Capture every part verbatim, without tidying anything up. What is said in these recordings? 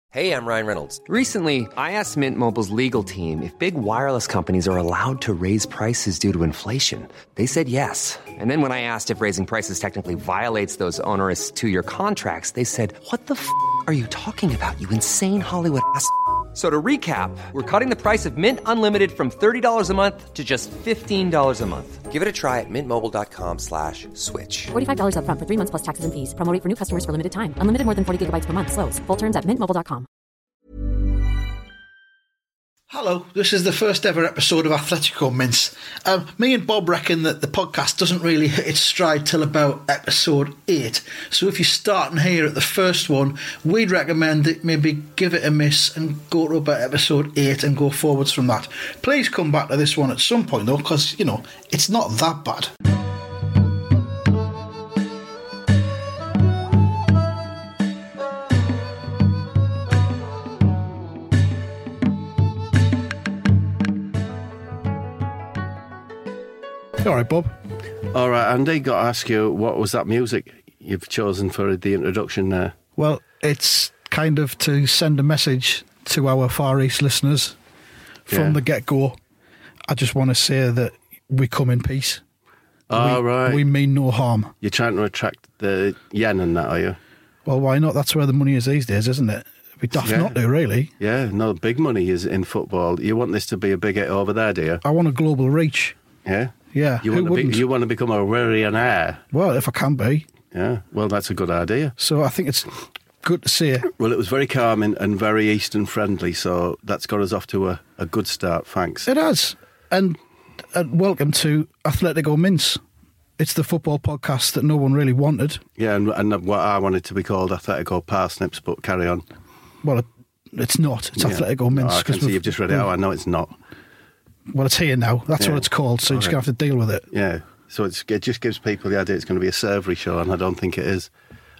Hey, I'm Ryan Reynolds. Recently, I asked Mint Mobile's legal team if big wireless companies are allowed to raise prices due to inflation. They said yes. And then when I asked if raising prices technically violates those onerous two-year contracts, they said, what the f*** are you talking about, you insane Hollywood ass f- So to recap, we're cutting the price of Mint Unlimited from thirty dollars a month to just fifteen dollars a month. Give it a try at mintmobile.com slash switch. forty-five dollars up front for three months plus taxes and fees. Promo rate for new customers for limited time. Unlimited more than forty gigabytes per month. Slows full terms at mint mobile dot com. Hello, this is the first ever episode of Athletico Mince. Um, me and Bob reckon that the podcast doesn't really hit its stride till about episode eight. So if you're starting here at the first one, we'd recommend that maybe give it a miss and go to about episode eight and go forwards from that. Please come back to this one at some point though, because, you know, it's not that bad. All right, Bob. All right, Andy, got to ask you, what was that music you've chosen for the introduction there? Well, it's kind of to send a message to our Far East listeners from Yeah. the get-go. I just want to say that we come in peace. Oh, we, right. We mean no harm. You're trying to attract the yen and that, are you? Well, why not? That's where the money is these days, isn't it? It'd be daft Yeah. not to, really. Yeah, no, big money is in football. You want this to be a big hit over there, do you? I want a global reach. Yeah? Yeah, You who want, to wouldn't? be, you want to become a millionaire? Well, if I can be. Yeah, well, that's a good idea. So I think it's good to see it. Well, it was very calming and very Eastern friendly, so that's got us off to a, a good start, thanks. It has. And, and welcome to Athletico Mince. It's the football podcast that no one really wanted. Yeah, and, and what I wanted to be called Athletico Parsnips, but carry on. Well, it, it's not. It's Yeah. Athletico Mince. Oh, I can 'cause see we've- you've just read it out. I know it's not. Well, it's here now. That's Yeah. what it's called, so you're just Okay. going to have to deal with it. Yeah, so it's, it just gives people the idea it's going to be a savoury show, and I don't think it is.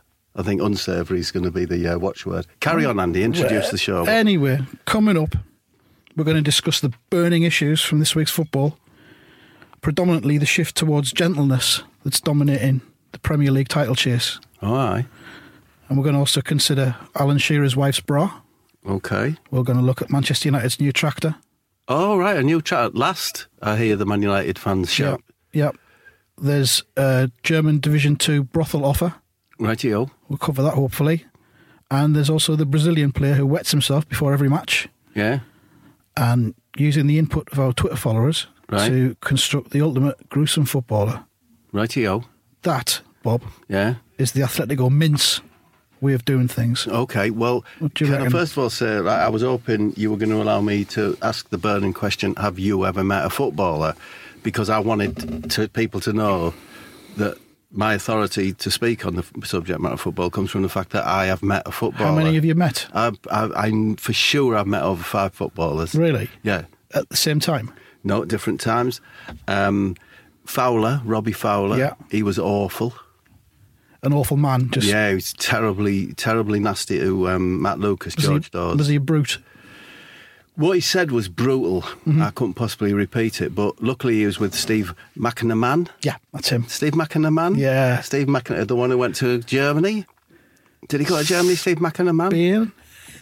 I think unsavoury is going to be the uh, watchword. Carry on, Andy. Introduce Well, the show. Anyway, coming up, we're going to discuss the burning issues from this week's football, predominantly the shift towards gentleness that's dominating the Premier League title chase. Oh, aye. And we're going to also consider Alan Shearer's wife's bra. Okay. We're going to look at Manchester United's new tractor. Oh, right, a new chat at last. I hear the Man United fans shout. Yep. There's a German Division two brothel offer. Rightio. We'll cover that, hopefully. And there's also the Brazilian player who wets himself before every match. Yeah. And using the input of our Twitter followers Right. to construct the ultimate gruesome footballer. Rightio. That, Bob, Yeah. is the Athletico Mince way of doing things. Okay, well, What do you can I reckon? first of all say, I I was hoping you were going to allow me to ask the burning question, have you ever met a footballer? Because I wanted to, people to know that my authority to speak on the f- subject matter of football comes from the fact that I have met a footballer. How many have you met? I, I, I'm for sure I've met over five footballers. Really? Yeah. At the same time? No, at different times. Um, Fowler, Robbie Fowler, Yeah. he was awful. An awful man. Just Yeah, he was terribly, terribly nasty to um, Matt Lucas, was George he, Dawes. Was he a brute? What he said was brutal. Mm-hmm. I couldn't possibly repeat it, but luckily he was with Steve McAnaman. Yeah, that's him. Steve McAnaman? Yeah. Steve McAnaman, the one who went to Germany. Did he go to Germany, Steve McAnaman? Being?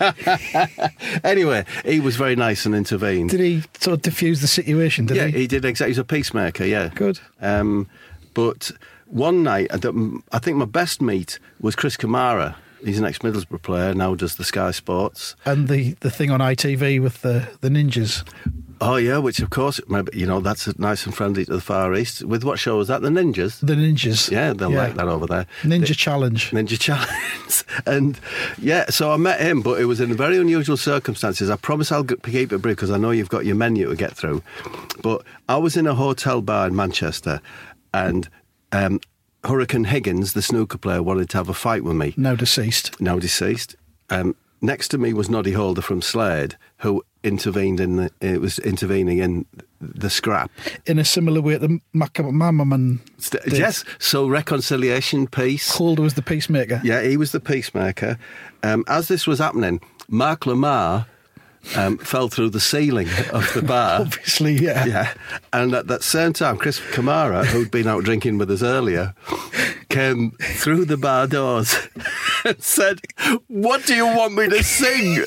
Anyway, he was very nice and intervened. Did he sort of diffuse the situation? Did yeah, he? he did exactly. He's a peacemaker, yeah. Good. Um, but one night, I think my best meet was Chris Kamara. He's an ex-Middlesbrough player, now does the Sky Sports. And the, the thing on I T V with the, the ninjas. Oh, yeah, which, of course, maybe, you know, that's nice and friendly to the Far East. With what show was that? The Ninjas? The ninjas. Yeah, they'll like that over there. Ninja The- Challenge. Ninja Challenge. And, yeah, so I met him, but it was in very unusual circumstances. I promise I'll g- keep it brief because I know you've got your menu to get through. But I was in a hotel bar in Manchester and um, Hurricane Higgins, the snooker player, wanted to have a fight with me. Now deceased. Now deceased. Um, next to me was Noddy Holder from Slade, who intervened in the, it was intervening in the scrap. In a similar way that Macamaman St- did. Yes, so reconciliation, peace. Holder was the peacemaker. Yeah, he was the peacemaker. Um, as this was happening, Mark Lamar um, fell through the ceiling of the bar. Obviously, yeah. Yeah, and at that same time, Chris Kamara, who'd been out drinking with us earlier, came through the bar doors and said, "What do you want me to sing?"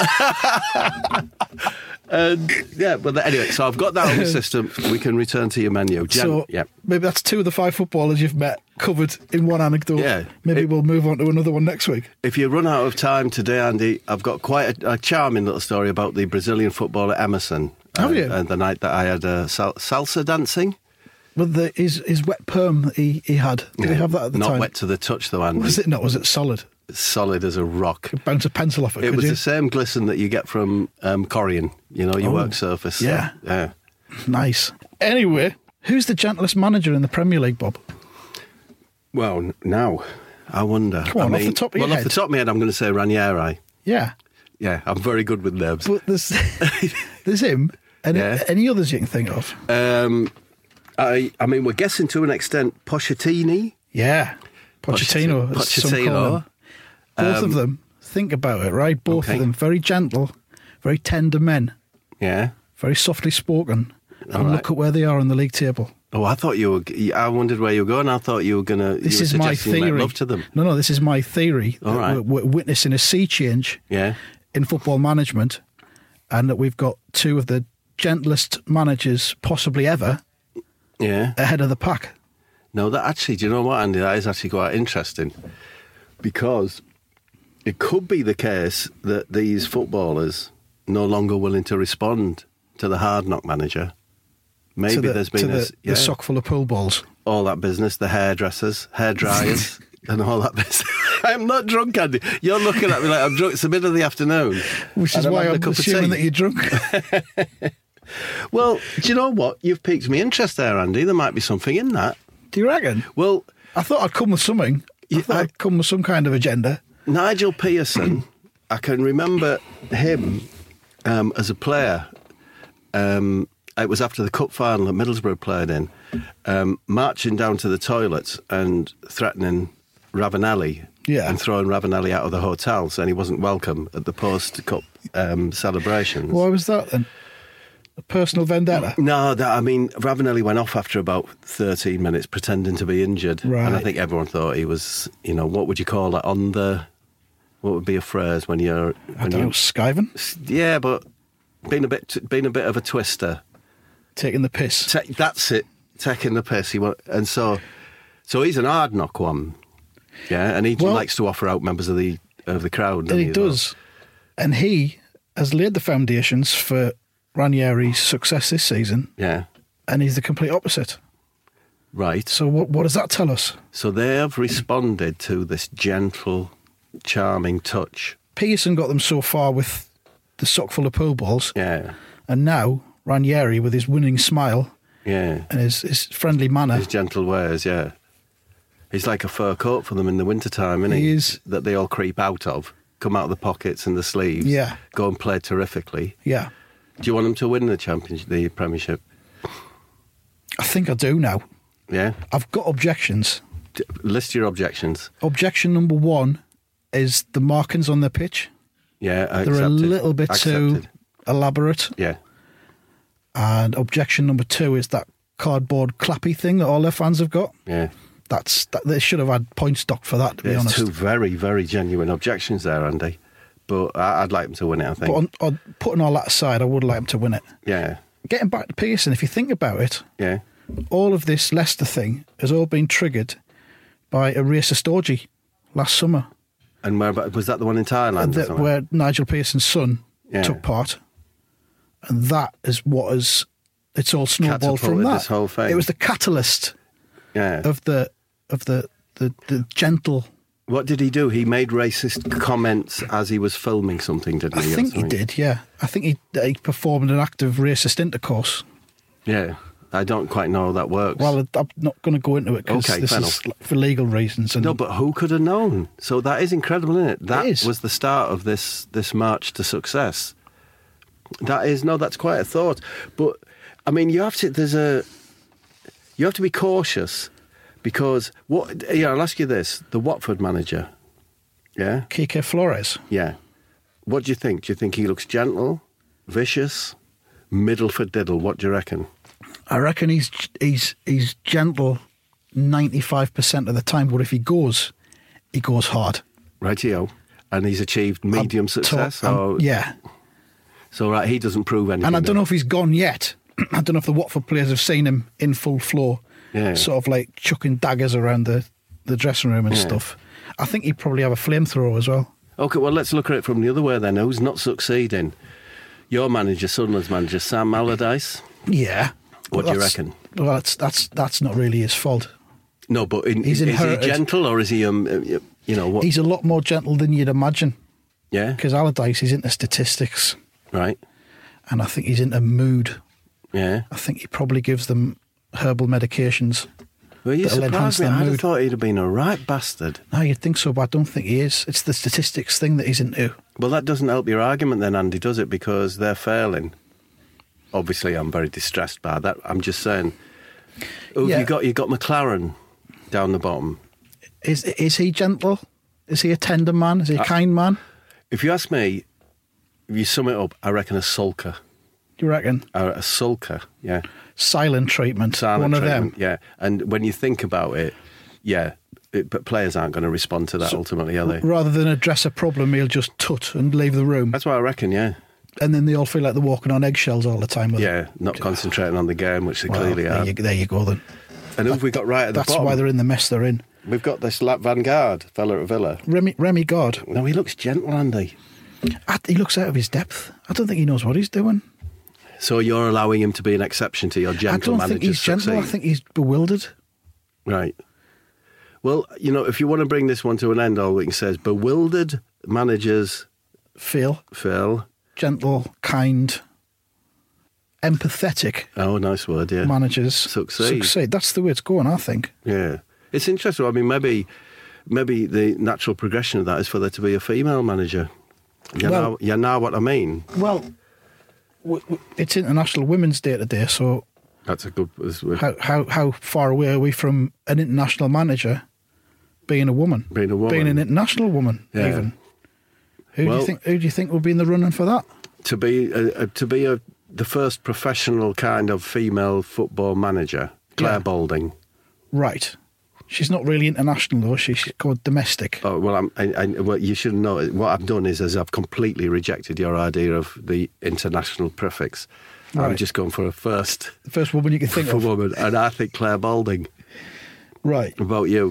And yeah, but anyway, so I've got that on the system. We can return to your menu. Jen, so yeah. maybe that's two of the five footballers you've met covered in one anecdote. Yeah. Maybe It- we'll move on to another one next week. If you run out of time today, Andy, I've got quite a, a charming little story about the Brazilian footballer Emerson. Have uh, you? And the night that I had uh, sal- salsa dancing. With the his, his wet perm that he, he had. Did he have that at the Not time? wet to the touch, though, Andy. Was it not? Was it solid? Solid as a rock. Could bounce a pencil off it, It could was you? the same glisten that you get from um, Corian, you know, your Oh, work surface. yeah. Yeah. Nice. Anyway, who's the gentlest manager in the Premier League, Bob? Well, n- now, I wonder. Come on, I off the top of your well, head. off the top of my head, I'm going to say Ranieri. Yeah. Yeah, I'm very good with names. But there's, there's him. Any, Yeah. any others you can think of? Um, I, I mean, we're guessing to an extent Pochettino. Yeah. Pochettino. as some call Pochettino. him. Both of them, think about it, right? Both Okay. of them, very gentle, very tender men, Yeah. very softly spoken. All And right. look at where they are on the league table. Oh, I thought you were. I wondered where you were going. I thought you were going to. This you were is my suggesting you theory. make love to them. No, no, this is my theory. All that right. we're, we're witnessing a sea change Yeah. in football management, and that we've got two of the gentlest managers possibly ever Yeah. ahead of the pack. No, that actually, do you know what, Andy? That is actually quite interesting because it could be the case that these footballers no longer willing to respond to the hard knock manager. Maybe to the, there's to been the, a, yeah, the sock full of pool balls. all that business, the hairdressers, hair dryers, and all that business. I'm not drunk, Andy. You're looking at me like I'm drunk. It's the middle of the afternoon. Which is and why having a I'm cup of assuming tea. that you're drunk. Well, do you know what? You've piqued my interest there, Andy. There might be something in that. Do you reckon? Well, I thought I'd come with something. I Yeah, thought I- I'd come with some kind of agenda. Nigel Pearson, I can remember him um, as a player. Um, it was after the cup final that Middlesbrough played in, um, marching down to the toilets and threatening Ravanelli Yeah. and throwing Ravanelli out of the hotel, saying he wasn't welcome at the post-cup um, celebrations. Why was that then? A personal vendetta? No, that, I mean, Ravanelli went off after about thirteen minutes pretending to be injured. And I Right. think everyone thought he was, you know, what would you call it, on the, what would be a phrase when you're... I when don't know, you're- skiving? Yeah, but being a bit, being a bit of a twister. Taking the piss. Ta- that's it, taking the piss. He wa- and so, so he's an hard knock one, yeah, and he Well- likes to offer out members of the of the crowd. And doesn't he as well? does. And he has laid the foundations for Ranieri's success this season, Yeah, and he's the complete opposite. right. So what, what does that tell us? So they have responded to this gentle, charming touch. Pearson got them so far with the sock full of pool balls, Yeah, and now Ranieri, with his winning smile yeah. and his, his friendly manner, His gentle ways, yeah. He's like a fur coat for them in the wintertime, isn't he? He is. That they all creep out of, come out of the pockets and the sleeves. Yeah. Go and play terrifically. yeah, Do you want them to win the championship, the Premiership? I think I do now. Yeah. I've got objections. D- List your objections. Objection number one is the markings on the pitch. Yeah, I They're a accepted. little bit too Accepted. elaborate. Yeah. And objection number two is that cardboard clappy thing that all their fans have got. Yeah. That's that, they should have had point stock for that, to be There's honest. two very, very genuine objections there, Andy. But I- I'd like them to win it, I think. But on, on, putting all that aside, I would like them to win it. yeah. Getting back to Pearson, if you think about it, Yeah. all of this Leicester thing has all been triggered by a race Astorgi last summer, And where about, was that the one in Thailand? or that, something? where Nigel Pearson's son Yeah. took part, and that is what has it's all snowballed from Catapulted that. this whole thing. It was the catalyst Yeah. of the of the the, the gentle. What did he do? He made racist comments as he was filming something, didn't I he? or think he something? did. Yeah, I think he he performed an act of racist intercourse. Yeah. I don't quite know how that works. Well, I'm not going to go into it because Okay, this fair is enough. for legal reasons. And no, but who could have known? So that is incredible, isn't it? That is. was the start of this this march to success. That is no, that's quite a thought. But I mean, you have to. There's a. You have to be cautious because what? Yeah, I'll ask you this: the Watford manager. Yeah, Kike Flores. yeah. What do you think? Do you think he looks gentle, vicious, middle for diddle? What do you reckon? I reckon he's he's he's gentle ninety-five percent of the time, but if he goes, he goes hard. Rightio. And he's achieved medium I'm success? to- I'm- or, yeah. So, right, he doesn't prove anything. And I don't then. know if he's gone yet. I don't know if the Watford players have seen him in full floor, Yeah. sort of like chucking daggers around the, the dressing room and Yeah. stuff. I think he'd probably have a flamethrower as well. OK, well, let's look at it from the other way then. Who's not succeeding? Your manager, Sunderland's manager, Sam Allardyce. Yeah. What But do you that's- reckon? Well, that's that's that's not really his fault. No, but in, He's is he inherited- gentle or is he, um, uh, you know, what? He's a lot more gentle than you'd imagine, Yeah, because Allardyce is into statistics, right. and I think he's into mood. Yeah. I think he probably gives them herbal medications. Well, you That'll enhance surprised me. their I'd have mood. thought he'd have been a right bastard. No, you'd think so, but I don't think he is. It's the statistics thing that he's into. Well, that doesn't help your argument then, Andy, does it? Because they're failing. Obviously, I'm very distressed by that. I'm just saying. Who have Yeah. you got? You got McLaren down the bottom. Is is he gentle? Is he a tender man? Is he a kind man? If you ask me, if you sum it up, I reckon a sulker. Do you reckon? A, a sulker, yeah. Silent treatment. Silent one treatment, of them. yeah. And when you think about it, yeah, it, but players aren't going to respond to that ultimately, are they? Rather than address a problem, he'll just tut and leave the room. That's what I reckon, yeah. And then they all feel like they're walking on eggshells all the time. With Yeah, him. not concentrating on the game, which they Well, clearly there are. you, there you go then. And who have we got right at the That's bottom? why they're in the mess they're in. We've got this lap Vanguard fella at Villa. Remy, Remy God, No, he looks gentle, Andy. I- he looks out of his depth. I don't think he knows what he's doing. So you're allowing him to be an exception to your gentle I don't think managers he's gentle. I succeed. think he's bewildered. Right. Well, you know, if you want to bring this one to an end, all we can say is bewildered managers Feel fail. gentle, kind, empathetic Oh, nice word, yeah. managers Succeed. Succeed. That's the way it's going, I think. Yeah. It's interesting. I mean, maybe maybe the natural progression of that is for there to be a female manager. You, Well- know, you know what I mean? Well, w- w- it's International Women's Day today, so That's a good... how, how how far away are we from an international manager being a woman? Being a woman. Being an international woman, Yeah. even. Who do Well- you think? Who do you think will be in the running for that? To be a, a, to be a, the first professional kind of female football manager, Claire Yeah. Balding. Right. She's not really international though. She's called domestic. Oh, well, I'm, I, I, well, you should know, what I've done is, is I've completely rejected your idea of the international prefix. I'm Right. just going for a first The first woman you can think for of. woman, and I think Claire Balding. Right. What about you?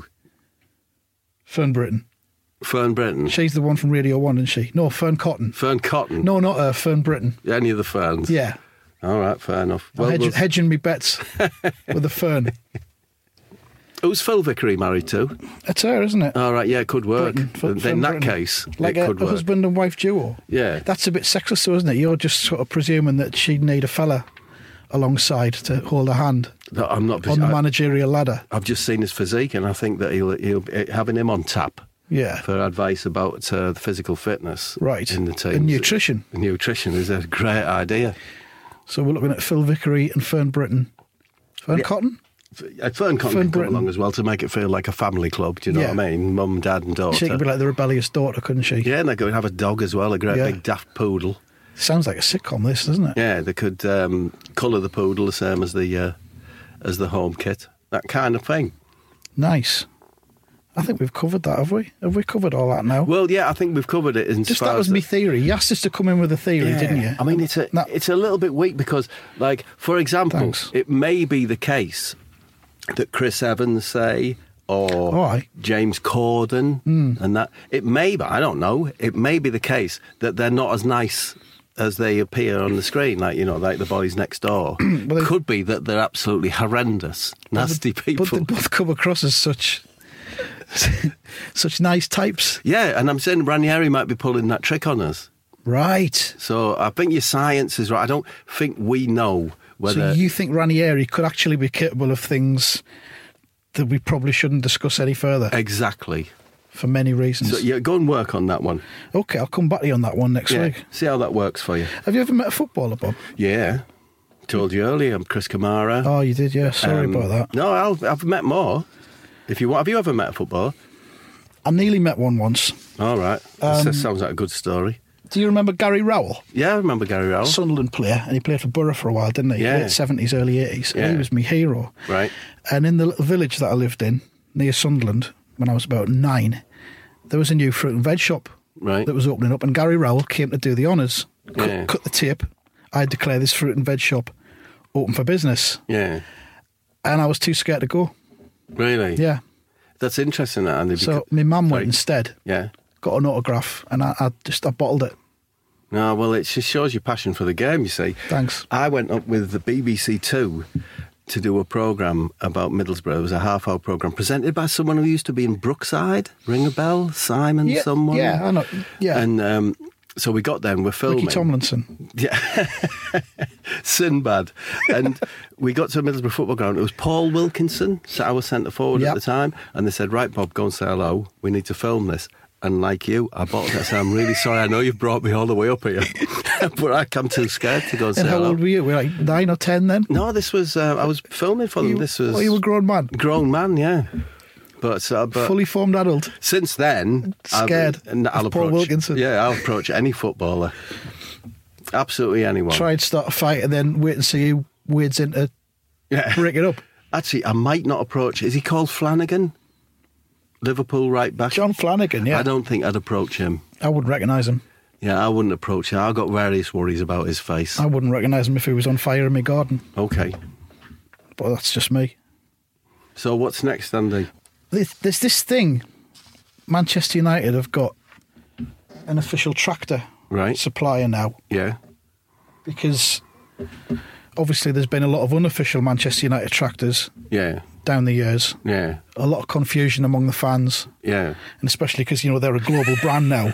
Fern Britton. Fern Britton? She's the one from Radio One, isn't she? No, Fern Cotton. Fern Cotton? No, not her. Fern Britton. Any of the Ferns? Yeah. All right, fair enough. I'm Well, hedging, we'll- hedging me bets with a Fern. who's Phil Vickery married to? It's her, isn't it? All right, yeah, it could work. Britain, F- In Fern that Britton. case, Like it a, could a work. husband and wife duo. Yeah. That's a bit sexist, though, isn't it? You're just sort of presuming that she'd need a fella alongside to hold her hand No, I'm not. on the I- managerial ladder. I've just seen his physique, and I think that he'll, he'll having him on tap Yeah. for advice about uh, the physical fitness Right. in the team. And nutrition. Nutrition is a great idea. So we're looking at Phil Vickery and Fern Britton. Fern Yeah. Cotton? Uh, Fern Cotton Fern can come Britton. along as well to make it feel like a family club. Do you know Yeah. what I mean? Mum, dad, and daughter. She could be like the rebellious daughter, couldn't she? Yeah, and they could have a dog as well, a great Yeah. big daft poodle. Sounds like a sitcom, this, doesn't it? Yeah, they could um, colour the poodle the same as the uh, as the home kit. That kind of thing. Nice. I think we've covered that, have we? Have we covered all that now? Well, yeah, I think we've covered it. In Just far that was as my the- theory. You asked us to come in with a theory, Yeah. didn't you? I mean, it's a No. it's a little bit weak because, like, for example, Thanks. it may be the case that Chris Evans, say, or Oh, aye. James Corden, and that it may be. I don't know. It may be the case that they're not as nice as they appear on the screen, like, you know, like the boys next door. Well, they- Could be that they're absolutely horrendous, nasty people. But they both come across as such such nice types. Yeah, and I'm saying Ranieri might be pulling that trick on us. Right. So I think your science is right. I don't think we know whether. So you think Ranieri could actually be capable of things that we probably shouldn't discuss any further Exactly. for many reasons. So yeah, go and work on that one. Okay, I'll come back to you on that one next Yeah, week. see how that works for you. Have you ever met a footballer, Bob? Yeah, told you earlier. I'm Chris Kamara. Oh, you did, yeah. Sorry Um, about that. No, I'll, I've met more. If you want, have you ever met a footballer? I nearly met one once. All right, Um, this sounds like a good story. Do you remember Gary Rowell? Yeah, I remember Gary Rowell. Sunderland player, and he played for Borough for a while, didn't he? Yeah. Late seventies, early eighties. Yeah. He was my hero. Right. And in the little village that I lived in, near Sunderland, when I was about nine, there was a new fruit and veg shop Right. that was opening up, and Gary Rowell came to do the honours. Cut, Yeah. cut the tape. I declare this fruit and veg shop open for business, Yeah. and I was too scared to go. Really? Yeah. That's interesting, that, Andy. So because- my mum went Right. instead, Yeah. got an autograph, and I, I just I bottled it. No, well, it just shows your passion for the game, you see. Thanks. I went up with the B B C Two to do a programme about Middlesbrough. It was a half-hour programme presented by someone who used to be in Brookside. Ring a bell? Simon Yeah, someone? yeah, I know. Yeah, And um, so we got there and we're filming. Ricky Tomlinson. Yeah. Sinbad. And we got to a Middlesbrough football ground. It was Paul Wilkinson, so our centre forward Yep. at the time. And they said, right, Bob, go and say hello. We need to film this. And like you, I bottled it. I said, I'm really sorry. I know you've brought me all the way up here. But I, I'm too scared to go and say And how hello. old were you? Were you like nine or ten then? No, this was, uh, I was filming for them. You, this was oh, you were a grown man, grown man, yeah. But, uh, but fully formed adult. since then, Scared I've, and I'll of Paul approach, Wilkinson. Yeah, I'll approach any footballer. Absolutely anyone. Try and start a fight, and then wait and see who wades in to Yeah. break it up. Actually, I might not approach. Is he called Flanagan? Liverpool right back. John Flanagan, yeah. I don't think I'd approach him. I wouldn't recognise him. Yeah, I wouldn't approach him. I've got various worries about his face. I wouldn't recognise him if he was on fire in my garden. Okay. But that's just me. So what's next, Andy? There's, there's this thing. Manchester United have got an official tractor Right. supplier now, Yeah. because obviously there's been a lot of unofficial Manchester United tractors Yeah. down the years. Yeah. A lot of confusion among the fans, Yeah. and especially because, you know, they're a global brand now.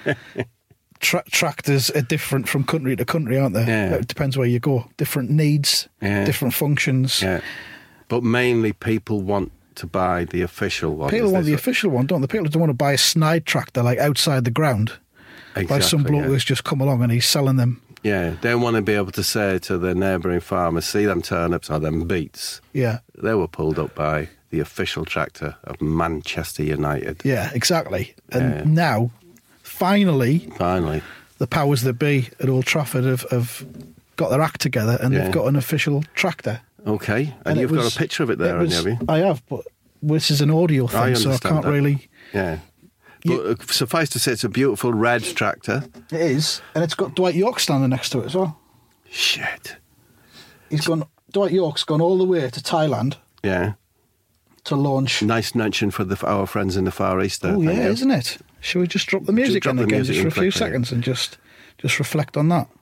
Tra- tractors are different from country to country, aren't they? Yeah. It depends where you go. Different needs, Yeah. different functions. Yeah. But mainly people want to buy the official one. People is want the this- official one, don't they? People don't want to buy a snide tractor like outside the ground by some Exactly, bloke yeah. who's just come along and he's selling them. Yeah, they want to be able to say to their neighbouring farmers, see them turnips or them beets. Yeah, They were pulled up by the official tractor of Manchester United. yeah, exactly. And Yeah. now, finally, Finally. the powers that be at Old Trafford have, have got their act together, and Yeah. they've got an official tractor. Okay. And, it you've was- got a picture of it there, it was- haven't you? I have, but this is an audio thing, I so I understand can't that. really. Yeah. You- But uh, suffice to say, it's a beautiful red tractor. It is, and it's got Dwight York standing next to it as well. Shit. He's gone. Dwight York's gone all the way to Thailand Yeah. to launch. Nice mention for the, our friends in the Far East there. Oh thank yeah, you. isn't it? Shall we just drop the music drop in the again, music just for in a few quickly. seconds, and just just reflect on that?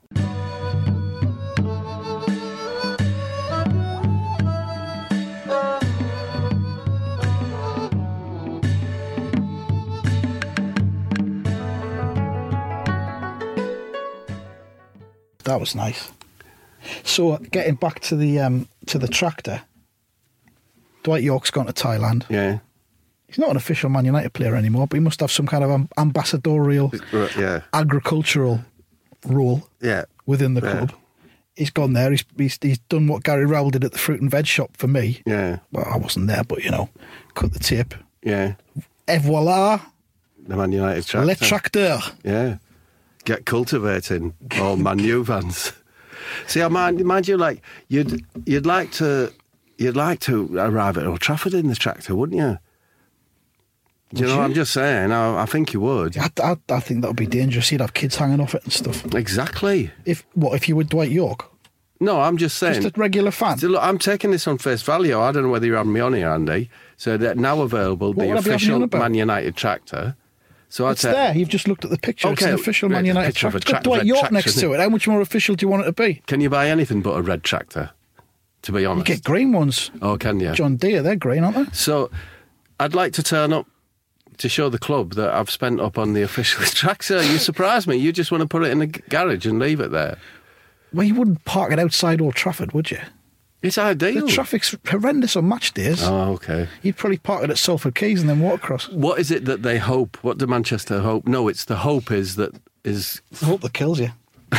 That was nice. So, getting back to the um, to the tractor, Dwight York's gone to Thailand. Yeah. He's not an official Man United player anymore, but he must have some kind of um, ambassadorial, Right, yeah. agricultural role Yeah. within the Yeah. club. He's gone there. He's, he's he's done what Gary Rowell did at the fruit and veg shop for me. Yeah. Well, I wasn't there, but you know, cut the tape. Yeah. Et voila, The Man United tractor. le tracteur. Yeah. Get cultivating all Manu vans. See, I mind, mind you, like you'd you'd like to you'd like to arrive at Old Trafford in the tractor, wouldn't you? Do you Would know? you? I'm just saying. I, I think you would. I, I, I think that would be dangerous. You'd have kids hanging off it and stuff. Exactly. If what if you were Dwight York, No, I'm just saying. just a regular fan? So, look, I'm taking this on face value. I don't know whether you're having me on here, Andy. So that now available, What the would I be having you official on about? Man United tractor. So I'd It's say there. You've just looked at the picture. It's an Okay, official right, Man a United picture of tractor. a It's got tra- Dwight red York tractor, next isn't to it? it. How much more official do you want it to be? Can you buy anything but a red tractor? To be You honest. get green ones. Oh, can you? John Deere, they're green, aren't they? So I'd like to turn up to show the club that I've spent up on the official tractor. You surprise me. You just want to put it in the g- garage and leave it there. Well, you wouldn't park it outside Old Trafford, would you? It's ideal. The traffic's horrendous on match days. Oh, okay. You'd probably park it at Salford Quays and then walk across. What is it that they hope? What do Manchester hope? No, it's the hope is that is I hope that kills you.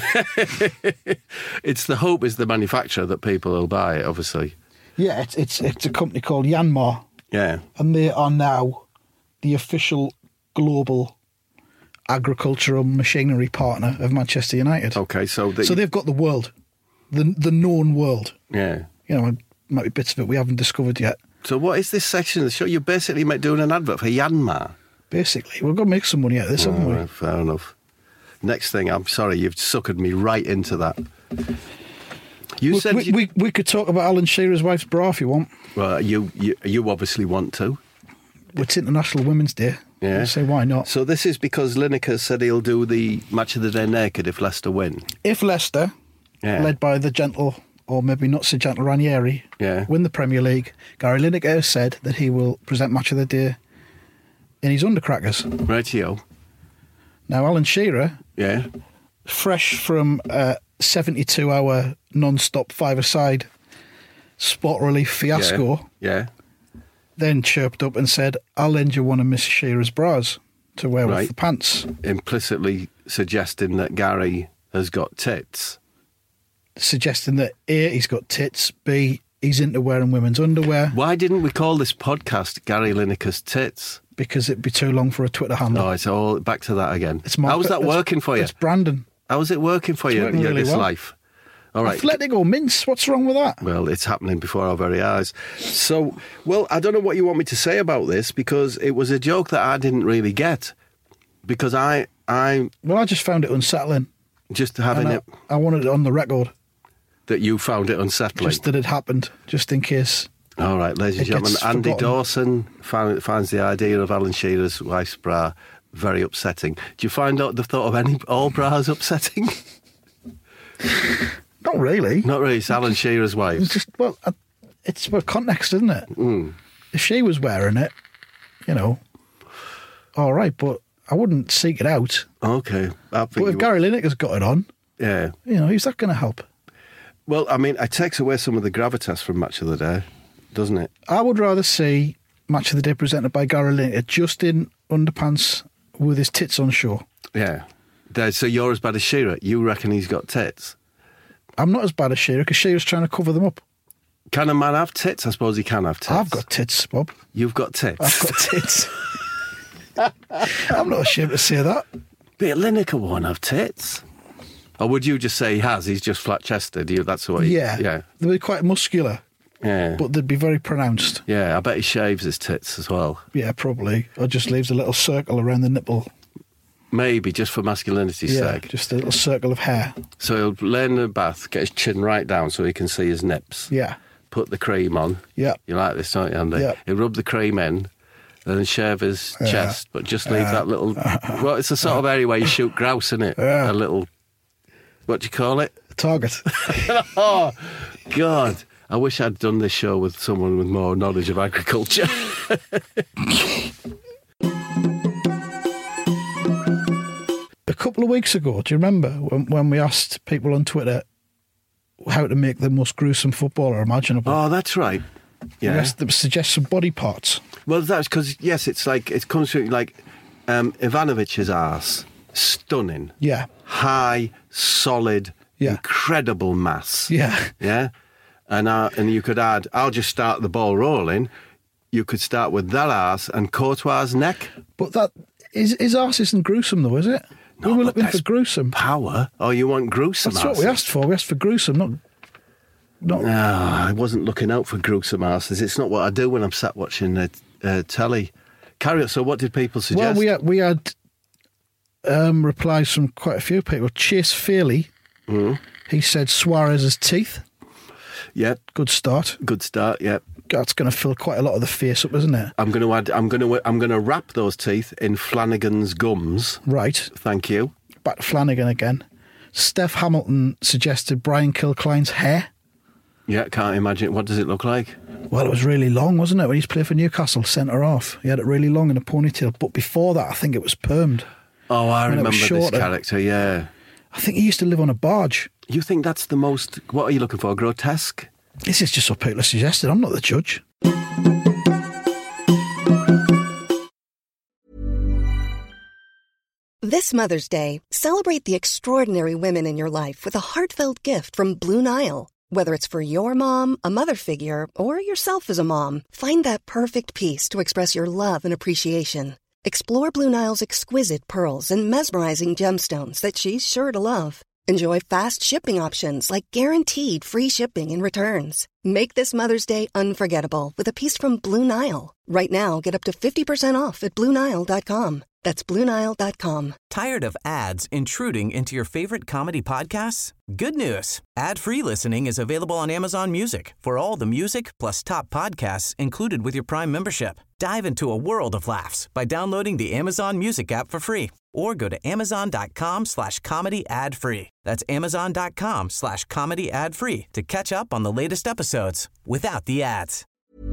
it's the hope is the manufacturer that people will buy it. Obviously, Yeah, it's it's it's a company called Yanmar, yeah, and they are now the official global agricultural machinery partner of Manchester United. okay. So, they, So they've got the world, the the known world. yeah. You know, might be bits of it we haven't discovered yet. So what is this section of the show? You're basically ma- doing an advert for Yanmar. basically. We've got to make some money out of this, haven't we? Right, fair enough. Next thing, I'm sorry, you've suckered me right into that. You we, said we, you, we, we could talk about Alan Shearer's wife's bra if you want. well, you, you you obviously want to. It's International Women's Day. Yeah. You say why not? So this is because Lineker said he'll do the match of the day naked if Leicester win. If Leicester, Yeah. led by the gentle, or maybe not so gentle Ranieri, Yeah. win the Premier League, Gary Lineker has said that he will present match of the day in his undercrackers. Rightio. Now, Alan Shearer, Yeah. fresh from a seventy-two hour non-stop five-a-side sport relief fiasco, Yeah. then chirped up and said, I'll lend you one of Miss Shearer's bras to wear Right. with the pants, Implicitly suggesting that Gary has got tits. suggesting that A, he's got tits, B, he's into wearing women's underwear, Why didn't we call this podcast Gary Lineker's Tits? because it'd be too long for a Twitter handle. Oh, it's all back to that again. It's market- How's that it's- working for you? It's Brandon. How's it working for you working in really this well. life? All right. Athletico mince, what's wrong with that? Well, it's happening before our very eyes. So, well, I don't know what you want me to say about this because it was a joke that I didn't really get. Because I, I Well, I just found it unsettling. just having And I, it I wanted it on the record, that you found it unsettling. just that it happened, just in case. All right, ladies and It gentlemen, gets Andy forgotten. Dawson find, finds the idea of Alan Shearer's wife's bra very upsetting. Do you find out the thought of any all bras upsetting? Not really. Not really. It's Alan Shearer's It's wife. just, well, uh, it's about context, isn't it? Mm. If she was wearing it, you know, all right, but I wouldn't seek it out. Okay. I think But if you- Gary Lineker's got it on, yeah. you know, how's that going to help? Well, I mean, it takes away some of the gravitas from Match of the Day, doesn't it? I would rather see Match of the Day presented by Gary Lineker just in underpants with his tits on show. Yeah. There- So you're as bad as Shearer. You reckon he's got tits? I'm not as bad as Shearer because Shearer's trying to cover them up. Can a man have tits? I suppose he can have tits. I've got tits, Bob. You've got tits. I've got tits. I'm not ashamed to say that. But Lineker won't have tits. Or would you just say he has? He's just flat chested. You, that's what. He, Yeah. Yeah. They'd be quite muscular, Yeah. but they'd be very pronounced. Yeah. I bet he shaves his tits as well. Yeah, probably. Or just leaves a little circle around the nipple. Maybe just for masculinity's Yeah, sake. just a little circle of hair. So he'll lay in the bath, get his chin right down so he can see his nips. Yeah. Put the cream on. Yeah. You like this, don't you, Andy? Yeah. He'll rub the cream in, then shave his Yeah. chest, but just leave that little. Well, it's the sort of area where you shoot grouse, isn't it? Yeah. A little. What do you call it? Target. Oh, God. I wish I'd done this show with someone with more knowledge of agriculture. A couple of weeks ago, do you remember when, when we asked people on Twitter how to make the most gruesome footballer imaginable? Oh, that's right. We Yeah. asked them to suggest some body parts. Well, that's because, yes, it's like, it comes through like um, Ivanovic's arse. Stunning. Yeah. High, solid, Yeah. incredible mass. Yeah. Yeah. And uh, and you could add, I'll just start the ball rolling. You could start with that arse and Courtois' neck. But that his, his arse isn't gruesome, though, is it? No, we were but looking for that's gruesome. Power? Oh, you want gruesome That's what we arses? asked for. We asked for gruesome, not. not No, I wasn't looking out for gruesome arses. It's not what I do when I'm sat watching uh, uh, telly. Carry on. So what did people suggest? Well, we had, we had um, replies from quite a few people. Chase Fairley, Mm. he said Suarez's teeth. Yep. Good start. Good start. Yep. That's going to fill quite a lot of the face up, isn't it? I'm going to add. I'm going to. I'm going to wrap those teeth in Flanagan's gums. Right. Thank you. Back to Flanagan again. Steph Hamilton suggested Brian Kilcline's hair. Yeah. Can't imagine. What does it look like? Well, it was really long, wasn't it? When he used to play for Newcastle, centre off. He had it really long in a ponytail. But before that, I think it was permed. Oh, I When it remember was this shorter. character. Yeah. I think he used to live on a barge. You think that's the most? What are you looking for? Grotesque? This is just what people have suggested. I'm not the judge. This Mother's Day, celebrate the extraordinary women in your life with a heartfelt gift from Blue Nile. Whether it's for your mom, a mother figure, or yourself as a mom, find that perfect piece to express your love and appreciation. Explore Blue Nile's exquisite pearls and mesmerizing gemstones that she's sure to love. Enjoy fast shipping options like guaranteed free shipping and returns. Make this Mother's Day unforgettable with a piece from Blue Nile. Right now, get up to fifty percent off at Blue Nile dot com. That's Blue Nile dot com. Tired of ads intruding into your favorite comedy podcasts? Good news. Ad-free listening is available on Amazon Music for all the music plus top podcasts included with your Prime membership. Dive into a world of laughs by downloading the Amazon Music app for free or go to amazon.com slash comedy ad free. That's amazon.com slash comedy ad free to catch up on the latest episodes without the ads.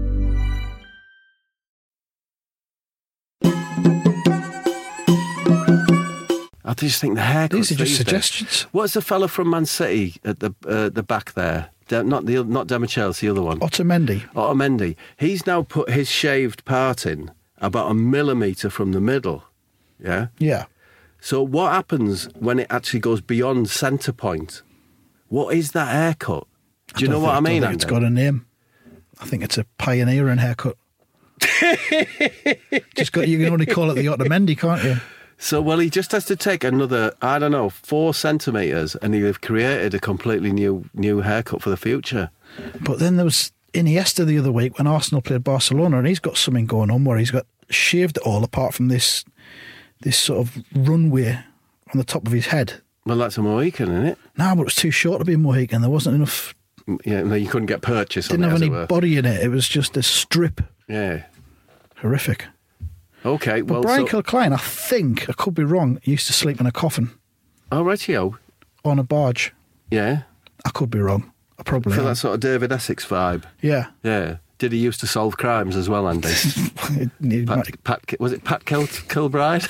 I just think the haircuts. These are just days. suggestions. What's the fella from Man City at the uh, the back there? De- not the not Demichelis, the other one. Otamendi. Otamendi. He's now put his shaved part in about a millimetre from the middle. Yeah? Yeah. So what happens when it actually goes beyond centre point? What is that haircut? Do you know what I mean? I think it's got a name. I think it's a pioneering haircut. Just got, you can only call it the Otamendi, can't you? So, well, he just has to take another, I don't know, four centimetres and he'll have created a completely new new haircut for the future. But then there was Iniesta the other week when Arsenal played Barcelona, and he's got something going on where he's got shaved it all apart from this this sort of runway on the top of his head. Well, that's a Mohican, isn't it? No, but it was too short to be Mohican. There wasn't enough. Yeah, no, you couldn't get purchase on Didn't it, have as any it were. body in it. It was just a strip. Yeah. Horrific. Okay, But well, Brian so... Kilcline, I think, I could be wrong, he used to sleep in a coffin Oh, rightio. on a barge. Yeah. I could be wrong. I probably For am. that sort of David Essex vibe. Yeah. Yeah. Did he used to solve crimes as well, Andy? He Pat, might- Pat, was it Pat Kil- Kilbride?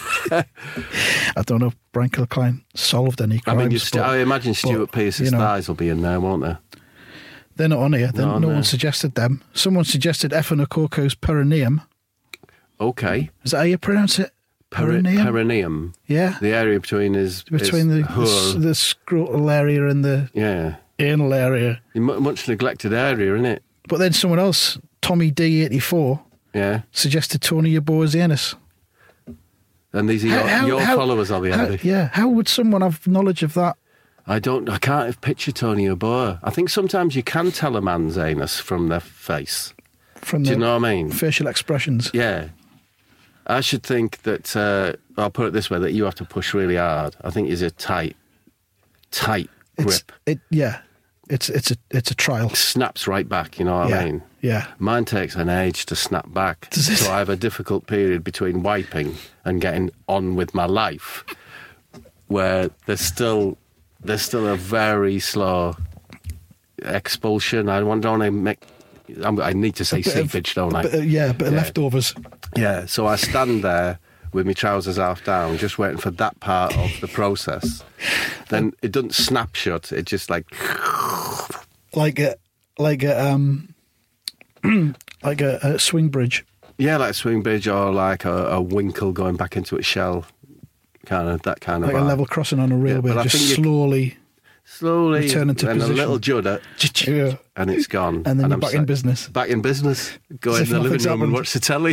I don't know if Brian Kilcline solved any I crimes. mean, you st- but- I imagine Stuart but, Pearce's you know, thighs will be in there, won't they? They're not on here. They're, Not on no there. one suggested them. Someone suggested Ephenecoco's perineum. Okay. Is that how you pronounce it? Peri- Perineum? perineum. Yeah. The area between his Between his the, hur- the the scrotal area and the yeah, anal area. a mu- much neglected area, isn't it? But then someone else, Tommy D eighty-four, Yeah. suggested Tony Yeboah's anus. And these are your, How- how- your how- followers, I'll be how- Andy. Yeah, how would someone have knowledge of that? I don't. I can't picture Tony Yeboah. I think sometimes you can tell a man's anus from their face. From Do the you know what I mean? facial expressions. Yeah. I should think that, uh, I'll put it this way, that you have to push really hard. I think it's a tight, tight It's, grip. it, yeah, it's it's a it's a trial. Snaps right back, you know what yeah, I mean? yeah. Mine takes an age to snap back. Does it? So I have a difficult period between wiping and getting on with my life where there's still there's still a very slow expulsion. I want to make... I'm, I need to say bit of- seepage, don't I? But, uh, yeah, but Yeah. leftovers. Yeah, so I stand there with my trousers half down, just waiting for that part of the process. Then it doesn't snap shut, it just like... Like a like a um like a, a swing bridge. Yeah, like a swing bridge or like a, a winkle going back into its shell. Kind of, that kind Like of a vibe. level crossing on a railway, but I just think you- slowly, Slowly, returning to and position. a little judder, Yeah. and it's gone. and then you're I'm back sat- in business. Back in business. Go As in if the living nothing's room and happened. watch the telly.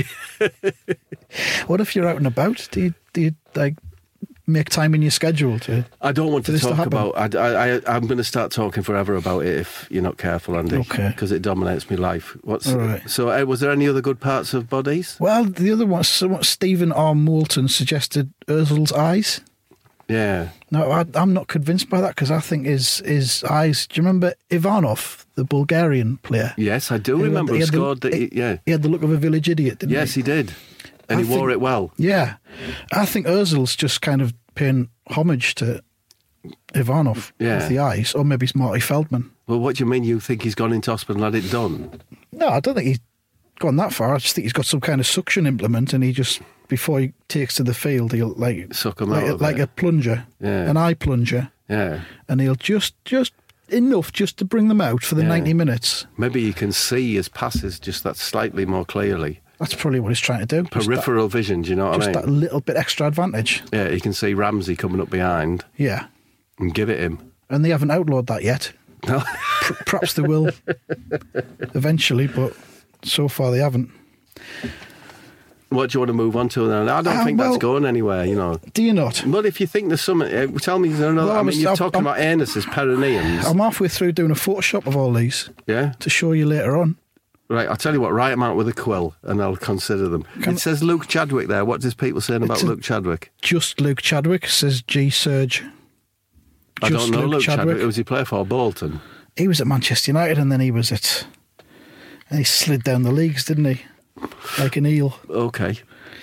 What if you're out and about? Do you, do you like make time in your schedule to? I don't want For to this to talk happen? about... I, I, I, I'm going to start talking forever about it if you're not careful, Andy. Okay. Because it dominates my life. What's All right. So uh, was there any other good parts of bodies? Well, the other one, someone, Stephen R. Moulton suggested Ozil's eyes. Yeah. No, I, I'm not convinced by that because I think his his eyes. Do you remember Ivanov, the Bulgarian player? Yes, I do He had- remember he he had the- scored. The, he- yeah. He had the look of a village idiot, didn't Yes, he? he did. And I he wore think- it well. Yeah. I think Ozil's just kind of paying homage to Ivanov Yeah. with the eyes, or maybe it's Marty Feldman. Well, what do you mean you think he's gone into hospital and had it done? No, I don't think he's gone that far. I just think he's got some kind of suction implement, and he just, before he takes to the field, he'll like Suck 'em like, out a, of like it. a plunger, Yeah. an eye plunger, Yeah. and he'll just just enough just to bring them out for the Yeah. ninety minutes. Maybe you can see his passes just that slightly more clearly. That's probably what he's trying to do. Just that- Peripheral vision, do you know what Just I mean? that little bit extra advantage. Yeah, you can see Ramsey coming up behind Yeah. and give it him. And they haven't outlawed that yet. No. P- perhaps they will eventually, but so far they haven't. What do you want to move on to then? I don't Uh, think well- that's going anywhere, you know. Do you not? Well, if you think there's something, uh, tell me. There's another, Well, I I mean, was- you're I'm- talking I'm- about anuses, perineums. I'm halfway through doing a Photoshop of all these Yeah? to show you later on. Right, I'll tell you what, write them out with a quill and I'll consider them. Can- it says Luke Chadwick there. What does people saying about It's a- Luke Chadwick? Just Luke Chadwick, says G. Surge. I Just don't know Luke Luke Chadwick. Chadwick. Who was he play for? Bolton. He was at Manchester United and then he was at... And he slid down the leagues, didn't he? Like an eel. Okay.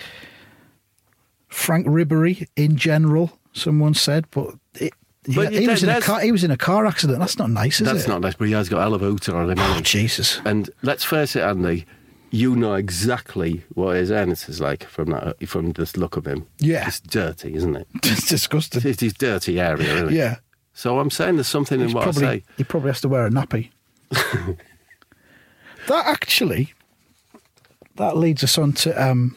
Frank Ribery, in general, someone said, but... It, he, But he, was in a that's- car, he was in a car accident. That's not nice, is That's it? not nice, but he has got a hell of a hooter on him, Oh, hasn't he? Jesus. And let's face it, Andy, you know exactly what his anus is like from that, from this look of him. Yeah. It's dirty, isn't it? It's disgusting. It's his dirty area, isn't it? Yeah. So I'm saying there's something in He's what probably, I say. He probably has to wear a nappy. That actually, that leads us on to um,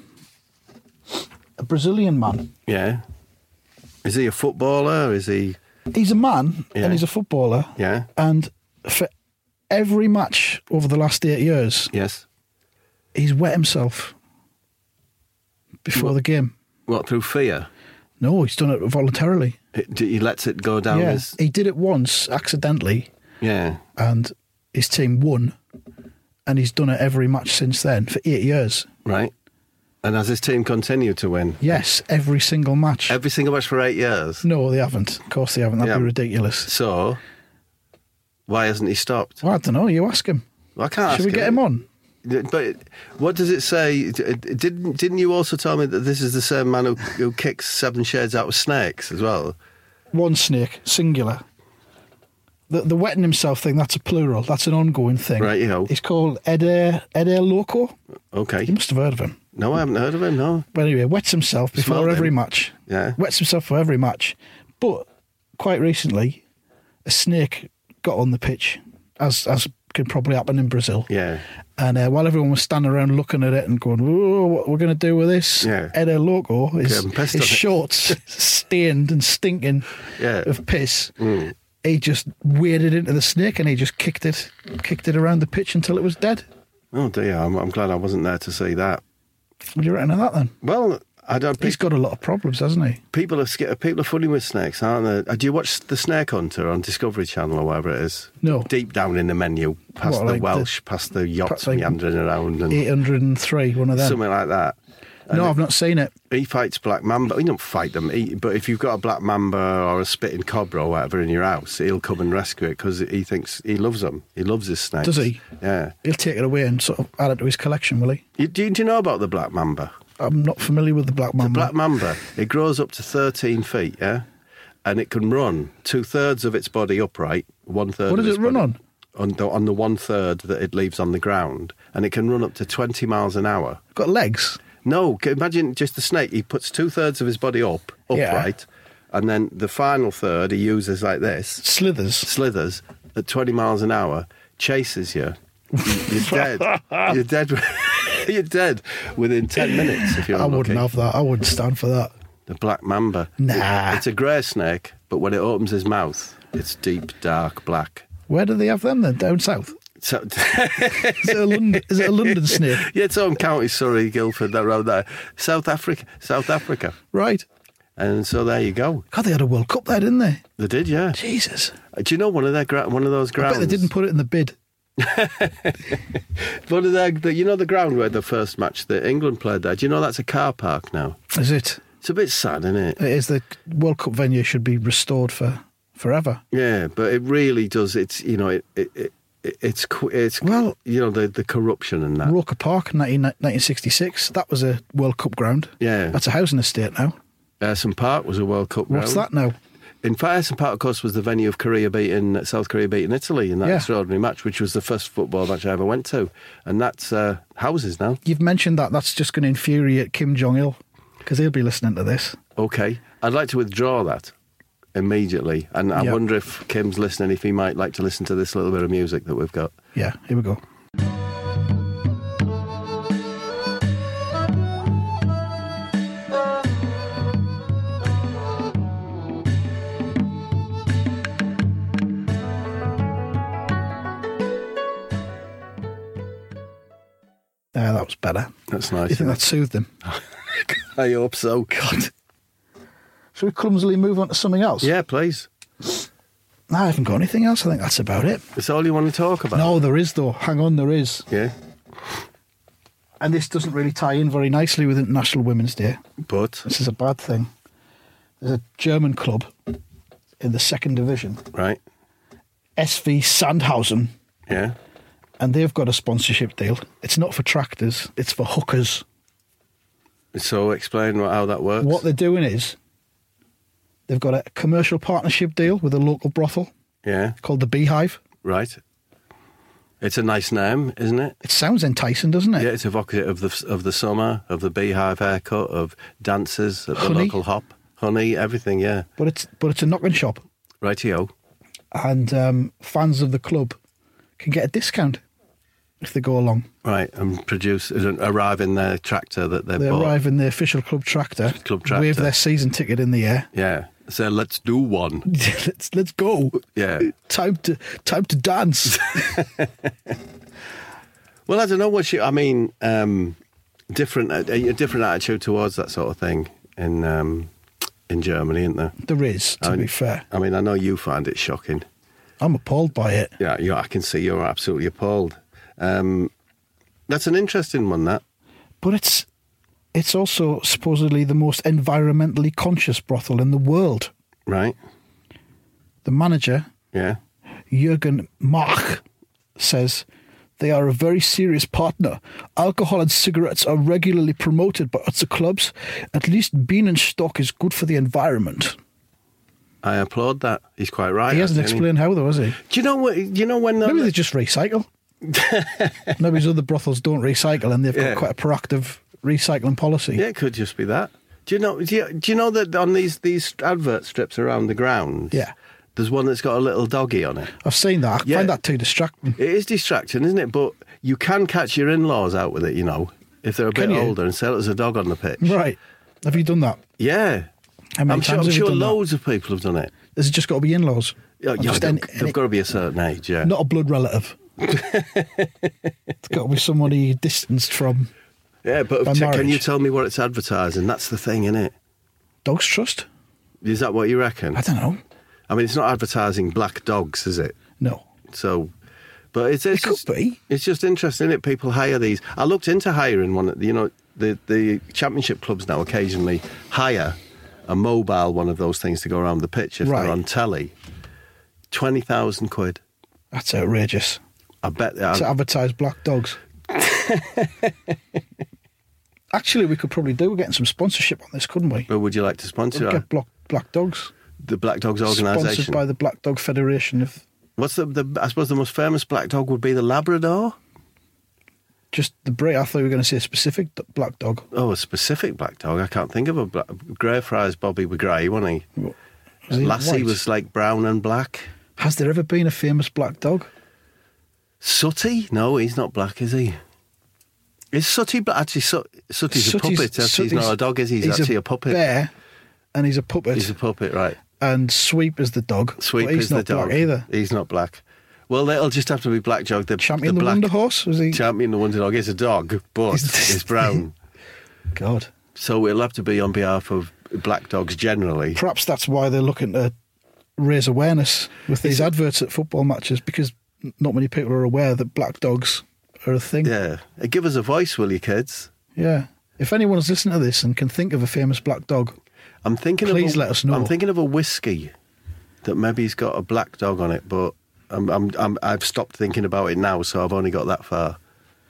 a Brazilian man. Yeah. Is he a footballer? Is he... He's a man Yeah. and he's a footballer. Yeah. And for every match over the last eight years, Yes. he's wet himself before What? the game. What, through fear? No, he's done it voluntarily. It, he lets it go down yeah, his... he did it once accidentally, Yeah. and his team won. And he's done it every match since then for eight years. Right. And has his team continued to win? Yes, every single match. Every single match for eight years? No, they haven't. Of course they haven't. That'd Yeah. be ridiculous. So, why hasn't he stopped? Well, I don't know. You ask him. Well, I can't Should we ask get him on? But what does it say? Didn't didn't you also tell me that this is the same man who, who kicks Seven Shades out of snakes as well? One snake, singular. The the wetting himself thing, that's a plural. That's an ongoing thing. Right, you know. He's called Eder, Eder Loco. Okay. You must have heard of him. No, I haven't heard of him, no. But anyway, wets himself before Smelled every him. match. Yeah. Wets himself for every match. But quite recently, a snake got on the pitch, as as can probably happen in Brazil. Yeah. And uh, while everyone was standing around looking at it and going, "Whoa, what we're going to do with this?" Yeah. Eder Loco, his, Getting pissed his on it. shorts stained and stinking Yeah. of piss. Mm. He just waded into the snake and he just kicked it, kicked it around the pitch until it was dead. Oh dear, I'm, I'm glad I wasn't there to see that. What do you reckon of that then? Well, I don't. He's got a lot of problems, hasn't he? People are scared. People are funny with snakes, aren't they? Uh, Do you watch the Snake Hunter on Discovery Channel or whatever it is? No. Deep down in the menu, past What, the like the- Welsh, past the yachts perhaps like meandering around, and eight hundred and three, one of them. something like that. And No, it- I've not seen it. He fights black mamba. He don't fight them, he, but if you've got a black mamba or a spitting cobra or whatever in your house, he'll come and rescue it because he thinks he loves them. He loves his snakes. Does he? Yeah. He'll take it away and sort of add it to his collection, will he? You, do, you, do you know about the black mamba? I'm not familiar with the black The mamba. black mamba, it grows up to thirteen feet, yeah? And it can run two thirds of its body upright, one third What of does its it run body- on? On the, on the one third that it leaves on the ground. And it can run up to twenty miles an hour. Got legs. No, c- imagine just the snake. He puts two thirds of his body up, Yeah. upright, and then the final third he uses like this, Slithers. slithers at twenty miles an hour, chases you. You're dead. You're dead. You're dead within ten minutes if you're I unlucky. wouldn't have that. I wouldn't stand for that. The black mamba. Nah. It's a grey snake, but when it opens his mouth, it's deep, dark black. Where do they have them then? Down south? So, Is it a London, is it a London snake? yeah, it's home county, Surrey, Guildford, that round there. South Africa, South Africa. Right. And so there you go. God, they had a World Cup there, didn't they? They did, yeah. Jesus. Uh, Do you know one of their gra- one of those I grounds? bet they didn't put it in the bid. One of their, the, you know the ground where the first match that England played there. Do you know that's a car park now? Is it? It's a bit sad, isn't it? It is. The World Cup venue should be restored for forever. Yeah, but it really does. It's you know it. it, it it's qu- it's Well- you know the the corruption and that. Roker Park, nineteen sixty-six. That was a World Cup ground. Yeah. That's a housing estate now. Ayresome Park was a World Cup What's ground. that now? In fact, Ayresome Park, of course, was the venue of Korea beating South Korea beating Italy in that Yeah. extraordinary match, which was the first football match I ever went to, and that's uh, houses now. You've mentioned that. That's just going to infuriate Kim Jong Il because he'll be listening to this. Okay, I'd like to withdraw that immediately, and I Yep. wonder if Kim's listening, if he might like to listen to this little bit of music that we've got. Yeah, here we go. Yeah, that was better. That's nice. You think isn't that soothed him? it? I hope so. God. Should we clumsily move on to something else? Yeah, please. No, I haven't got anything else. I think that's about it. It's all you want to talk about. No, there is, though. Hang on, there is. Yeah. And this doesn't really tie in very nicely with International Women's Day. But? This is a bad thing. There's a German club in the second division. Right. S V Sandhausen. Yeah. And they've got a sponsorship deal. It's not for tractors, it's for hookers. So explain what, how that works. What they're doing is they've got a commercial partnership deal with a local brothel. Yeah. Called the Beehive. Right. It's a nice name, isn't it? It sounds enticing, doesn't it? Yeah, it's evocative of the of the summer, of the beehive haircut, of dances at Honey. the local hop, honey, everything. Yeah, But it's but it's a knocking shop, rightio. and um, fans of the club can get a discount if they go along. Right, and produce arrive in their tractor that they've They bought. arrive in the official club tractor, Club tractor. wave their season ticket in the air. Yeah, so let's do one. let's let's go. Yeah. Time to time to dance. Well, I don't know what you. I mean, um, different a, a different attitude towards that sort of thing in um, in Germany, isn't there? There is, to I mean, be fair. I mean, I know you find it shocking. I'm appalled by it. Yeah, you, I can see you're absolutely appalled. Um, that's an interesting one, that. But it's it's also supposedly the most environmentally conscious brothel in the world. Right. The manager, Yeah. Jürgen Mach, says they are a very serious partner. Alcohol and cigarettes are regularly promoted by other clubs. At least Bienenstock is good for the environment. I applaud that. He's quite right. He hasn't hasn't explained how, though, has he? Do you know what? You know when? Maybe they just recycle. Maybe his other brothels don't recycle, and they've got Yeah. quite a proactive recycling policy. Yeah, it could just be that. Do you know? Do you, do you know that on these these advert strips around the ground? Yeah. There's one that's got a little doggy on it. I've seen that. I Yeah. find that too distracting. It is distracting, isn't it? But you can catch your in-laws out with it, you know, if they're a Can bit you? older, and sell it as a dog on the pitch. Right. Have you done that? Yeah. How many I'm sure, times I'm have you sure done that? loads of people have done it. Has it just got to be in-laws? Yeah, Or yeah, just they've, any- they've any- got to be a certain age, yeah. Not a blood relative. It's got to be somebody you distanced from. yeah, but by t- can marriage. you tell me what it's advertising? That's the thing, isn't it? Dogs Trust? Is that what you reckon? I don't know. I mean, it's not advertising black dogs, is it? No. So, but it's, it's It could just, be. It's just interesting, isn't it? People hire these. I looked into hiring one. You know, the the championship clubs now occasionally hire a mobile one of those things to go around the pitch if Right. they're on telly. Twenty thousand quid. That's outrageous. I bet. To I, advertise black dogs. Actually, we could probably do. We're getting some sponsorship on this, couldn't we? but would you like to sponsor We'd our- get black, black dogs. the Black Dogs Sponsored organisation? by the Black Dog Federation of What's the, the? I suppose the most famous black dog would be the Labrador. just the breed. I thought you were going to say a specific d- black dog. Oh, a specific black dog. I can't think of a black. Greyfriars Bobby was grey, wasn't he? Is he Lassie white? was like brown and black. Has there ever been a famous black dog? Sooty? No, he's not black, is he? Is Sooty black? Actually, Su- Sooty's a Sooty's- puppet. Actually, he's not Sooty's- a dog, is he? He's, he's actually a a, puppet. Bear, and he's a puppet. He's a puppet, right. And Sweep is the dog. Sweep but he's is not the dog. black either. He's not black. Well, it'll just have to be black dog. The, Champion the the black, Wonder Horse? Was he? Champion the Wonder Dog is a dog, but He's- it's brown. God. So it'll have to be on behalf of black dogs generally. Perhaps that's why they're looking to raise awareness with these adverts at football matches, because not many people are aware that black dogs are a thing. Yeah. Give us a voice, will you, kids? Yeah. If anyone's listening to this and can think of a famous black dog, I'm thinking Please of a, let us know. I'm thinking of a whiskey that maybe he's got a black dog on it, but I'm, I'm, I'm, I've stopped thinking about it now, so I've only got that far.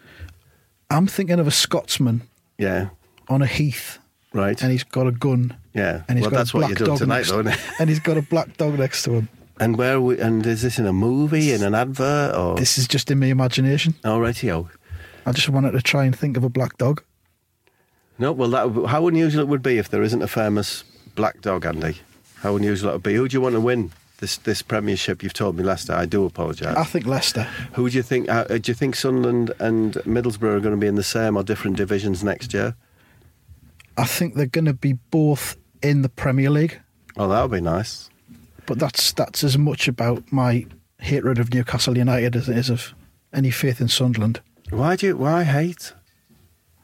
I'm thinking of a Scotsman Yeah, on a heath, right. and he's got a gun. Yeah. And he's Well, got that's a what black you're doing dog tonight, next, though, isn't it? And he's got a black dog next to him. And where are we, and is this in a movie, in an advert, or? This is just in my imagination. Oh, rightio. I just wanted to try and think of a black dog. No, well, that, how unusual it would be if there isn't a famous black dog, Andy. How unusual it would be. Who do you want to win this this Premiership? You've told me, Leicester. I do apologise. I think Leicester. Who do you think? Uh, do you think Sunderland and Middlesbrough are going to be in the same or different divisions next year? I think they're going to be both in the Premier League, Oh, that would be nice. but that's that's as much about my hatred of Newcastle United as it is of any faith in Sunderland. Why do you? Why hate?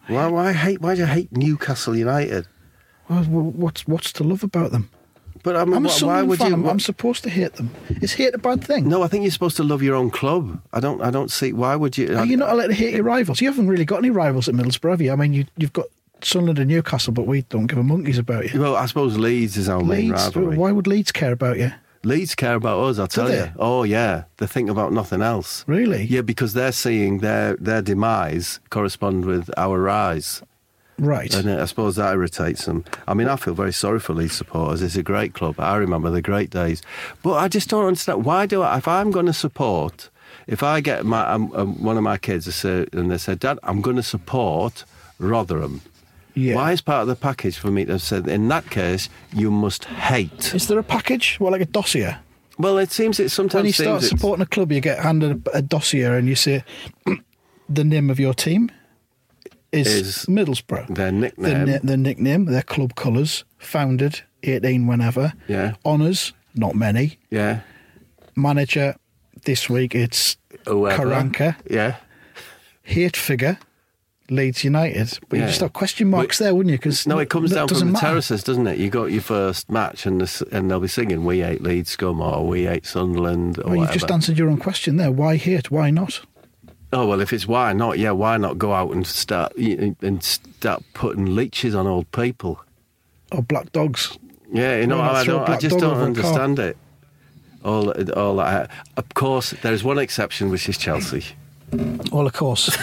Why? Why hate? Why do you hate Newcastle United? Well, what's what's to love about them? But I mean, I'm a why, why Sunderland would fan. you? I'm, what- I'm supposed to hate them. Is hate a bad thing? no, I think you're supposed to love your own club. I don't. I don't see why would you. Are you not allowed to hate your rivals? You haven't really got any rivals at Middlesbrough, have you? I mean, you, you've got Sunderland and Newcastle, but we don't give a monkeys about you. Well, I suppose Leeds is our main Leeds, rivalry. why would Leeds care about you? Leeds care about us, I'll tell they? you. Oh, yeah. They think about nothing else. Really? Yeah, because they're seeing their, their demise correspond with our rise. Right. And I suppose that irritates them. I mean, I feel very sorry for Leeds supporters. It's a great club. I remember the great days. But I just don't understand. Why do I, if I'm going to support, if I get my um, um, one of my kids to say, and they say, Dad, I'm going to support Rotherham. Yeah. Why is part of the package for me to say, in that case, you must hate? Is there a package? Well, like a dossier? Well, it seems it sometimes When you seems start it's- supporting a club, you get handed a, a dossier and you say, the name of your team is, Is Middlesbrough. their The, nickname. na- the nickname, their club colours, founded eighteen whenever. Yeah. Honours, not many. Yeah. Manager, this week it's Whoever. Karanka. Yeah. Hate figure, Leeds United. But you Yeah. just have question marks Wait, there, wouldn't you? Because No, it comes down doesn't from the matter. terraces, doesn't it? You got your first match and the, and they'll be singing "We hate Leeds scum" or "We hate Sunderland" or Well, you've whatever. just answered your own question there. Why hate? Why not? Oh well, if it's why not, yeah, why not go out and start and start putting leeches on old people? Or black dogs? Yeah, you know, Why not I throw a don't, I black just dog don't over a car? understand it. All, all that. Of course, there is one exception, which is Chelsea. Well, of course.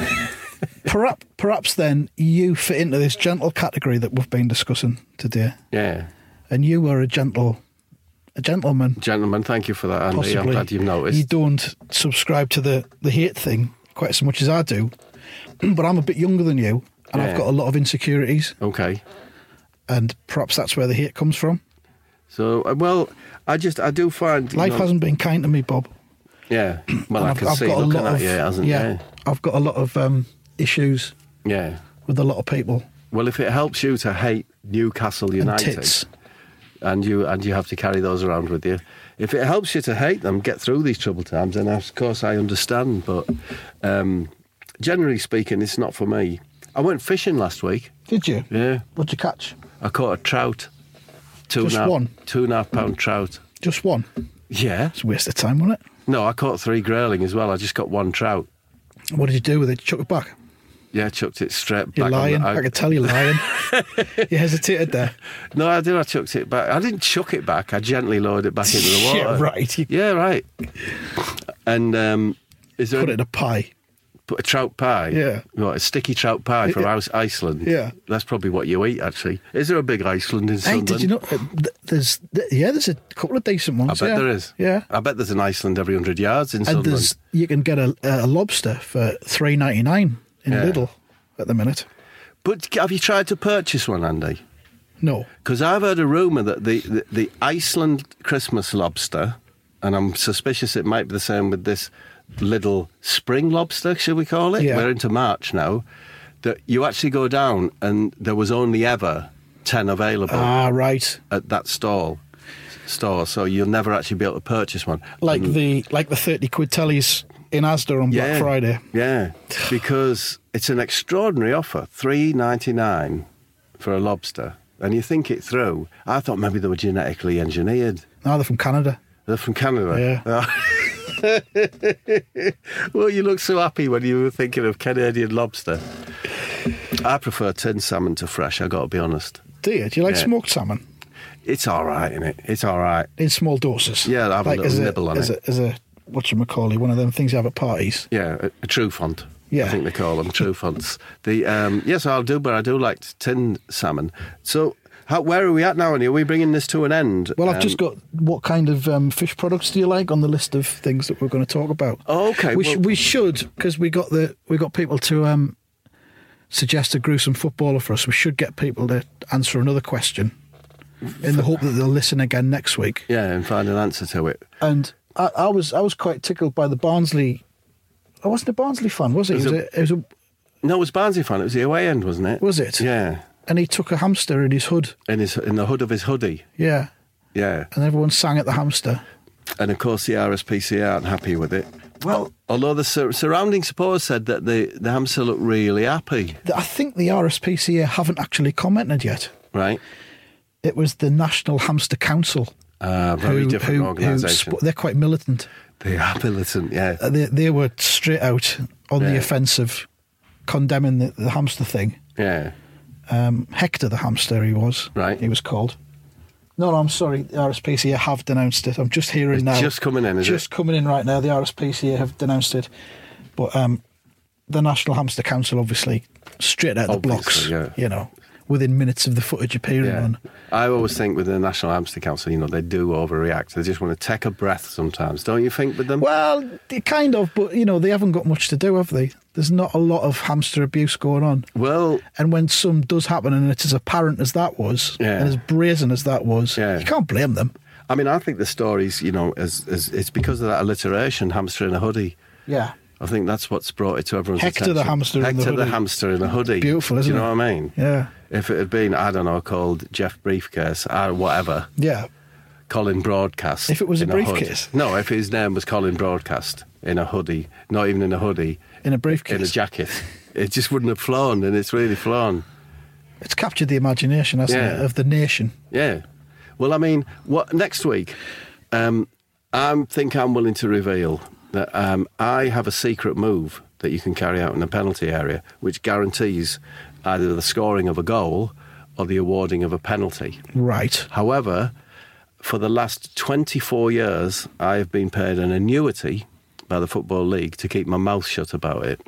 perhaps, perhaps then you fit into this gentle category that we've been discussing today, Yeah, and you were a gentle, a gentleman. gentlemen, thank you for that, Andy. Possibly. I'm glad you've noticed. You don't subscribe to the the hate thing quite as much as I do, but I'm a bit younger than you, and I've Yeah. got a lot of insecurities, Okay. and perhaps that's where the hate comes from. So, uh, well, I just, I do find... you Life know- hasn't been kind to me, Bob. Yeah, well, And I I've, can I've see got a looking lot at of you, it hasn't yeah, yeah. I've got a lot of um, issues Yeah. with a lot of people Well, if it helps you to hate Newcastle and United, tits. and you and you have to carry those around with you, if it helps you to hate them, get through these troubled times, then of course I understand. But um, generally speaking, it's not for me. I went fishing last week. Did you? Yeah, What'd you catch? I caught a trout. Two Just and a half- one? Two and a half pound trout. Just one. Yeah. It's a waste of time, wasn't it? No, I caught three grayling as well. I just got one trout. What did you do with it? You chuck it back? Yeah, chucked it straight You're back. lying. On the, I could tell you're lying. You hesitated there. No, I did. I chucked it back. I didn't chuck it back. I gently lowered it back into the water. Yeah, right. You Yeah, right. And um, is there put it in a pie. put a trout pie? Yeah. What, a sticky trout pie from Yeah. Ice- Iceland? Yeah. That's probably what you eat, actually. Is there a big Iceland in Hey, Sunderland? did you know? uh, th- There's th- yeah, there's a couple of decent I ones. bet yeah. there is. Yeah, I bet there's an Iceland every hundred yards in and Sunderland. there's you can get a, a lobster for three ninety nine in Yeah. Lidl at the minute. But have you tried to purchase one, Andy? No, Because I've heard a rumour that the, the, the Iceland Christmas lobster, and I'm suspicious it might be the same with this little spring lobster, shall we call it? Yeah. We're into March now. That you actually go down and there was only ever ten available ah right, at that stall store, so you'll never actually be able to purchase one. like And- the like the thirty quid tellies in Asda on Black yeah, Friday. Yeah, because it's an extraordinary offer, three ninety nine for a lobster. And you think it through. I thought maybe they were genetically engineered. Now they're from Canada. They're from Canada. Yeah. Well, you look so happy when you were thinking of Canadian lobster. I prefer tinned salmon to fresh, I got to be honest. Do you? Do you like Yeah. smoked salmon It's all right, isn't it? It's all right. in small doses? Yeah, I'll have a like little as nibble on as it. A, as a whatchamacallit, one of them things you have at parties. Yeah, a, a true font. Yeah. I think they call them true fonts. The um, yes, I'll do, but I do like tinned salmon. So, how, where are we at now, Annie? Are we bringing this to an end? Well, I've Um, just got what kind of um, fish products do you like on the list of things that we're going to talk about? Oh, okay, We, well- sh- we should because we got the we got people to um, suggest a gruesome footballer for us. We should get people to answer another question in the hope that they'll listen again next week. Yeah, and find an answer to it. And I, I was I was quite tickled by the Barnsley. I wasn't a Barnsley fan, was it? It It was was, a- a, it was a, No, it was Barnsley fan. It was the away end, wasn't it? Was it? Yeah, and he took a hamster in his hood. in his in the hood of his hoodie. Yeah, Yeah. and everyone sang at the hamster. And of course, the R S P C A aren't happy with it. Well, although the sur- surrounding supporters said that the, the hamster looked really happy. I think the R S P C A haven't actually commented yet. Right. It was the National Hamster Council. Uh, very who, different who, organisation. Who sp- they're quite militant. They are militant, yeah. Uh, they, they were straight out on yeah. the offensive, condemning the, the hamster thing. Yeah. Um, Hector the hamster, he was. Right. He was called. No, no, I'm sorry. The R S P C A have denounced it. I'm just hearing It's now. just coming in, is just it? coming in right now. The R S P C A have denounced it. But um, the National Hamster Council, obviously, straight out the blocks, yeah. you know, within minutes of the footage appearing Yeah. on. I always think with the National Hamster Council, you know, they do overreact. They just want to take a breath sometimes, don't you think, with them? Well, they kind of, but, you know, they haven't got much to do, have they? There's not a lot of hamster abuse going on. Well, and when some does happen and it's as apparent as that was, yeah. and as brazen as that was, yeah. you can't blame them. I mean, I think the stories, you know, as, as it's because of that alliteration, hamster in a hoodie. Yeah. I think that's what's brought it to everyone's Hector attention. the hamster in Hector the hoodie. the hamster in a hoodie. Beautiful, isn't Do you know it? what I mean? Yeah. If it had been, I don't know, called Jeff Briefcase or whatever. Yeah. Colin Broadcast. If it was a in hood. briefcase? No, if his name was Colin Broadcast in a hoodie, not even in a hoodie. In a briefcase. In a jacket. It just wouldn't have flown, and it's really flown. It's captured the imagination, hasn't Yeah. it, of the nation. Yeah. Well, I mean, what next week, um, I think I'm willing to reveal that um, I have a secret move that you can carry out in the penalty area, which guarantees either the scoring of a goal or the awarding of a penalty. Right. However, for the last twenty-four years, I have been paid an annuity by the Football League to keep my mouth shut about it.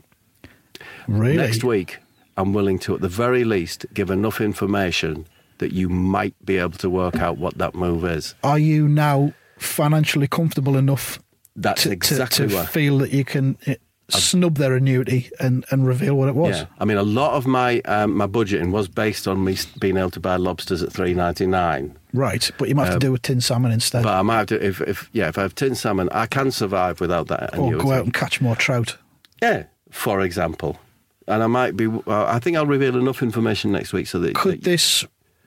Really? Next week, I'm willing to, at the very least, give enough information that you might be able to work out what that move is. Are you now financially comfortable enough That's to, exactly to, to what- feel that you can uh, snub their annuity and, and reveal what it was? Yeah, I mean, a lot of my um, my budgeting was based on me being able to buy lobsters at three ninety-nine. Right, but you might have Um, to do a tin salmon instead. But I might have to, if, if yeah, if I have tin salmon, I can survive without that or annuity. go out and catch more trout. Yeah, for example. And I might be, uh, I think I'll reveal enough information next week so that... Could that this